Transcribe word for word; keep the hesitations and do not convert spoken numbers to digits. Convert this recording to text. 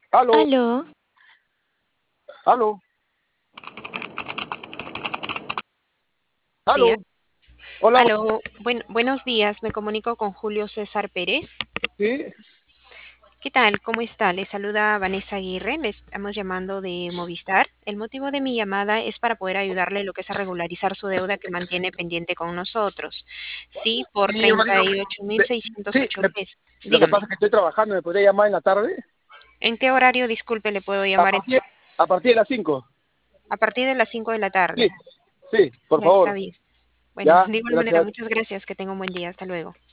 Aló, Aló, aló, días. aló. Hola, bu- Aló, buen- buenos días. Me comunico con Julio César Pérez. sí. ¿Qué tal? ¿Cómo está? Le saluda Vanessa Aguirre. Le estamos llamando de Movistar. El motivo de mi llamada es para poder ayudarle lo que es a regularizar su deuda que mantiene pendiente con nosotros. Sí, por Sí, un ratito. treinta y ocho mil me- seiscientos sí, ocho me- pesos. lo que Dígame, pasa es que estoy trabajando, ¿me podría llamar en la tarde? ¿en qué horario, disculpe, le puedo A llamar? En- partir, a partir de las cinco. A partir de las cinco de la Sí, tarde. sí, por Ya está favor. bien. Bueno, Ya, de igual manera, gracias. muchas gracias. Que tenga un buen día. Hasta luego.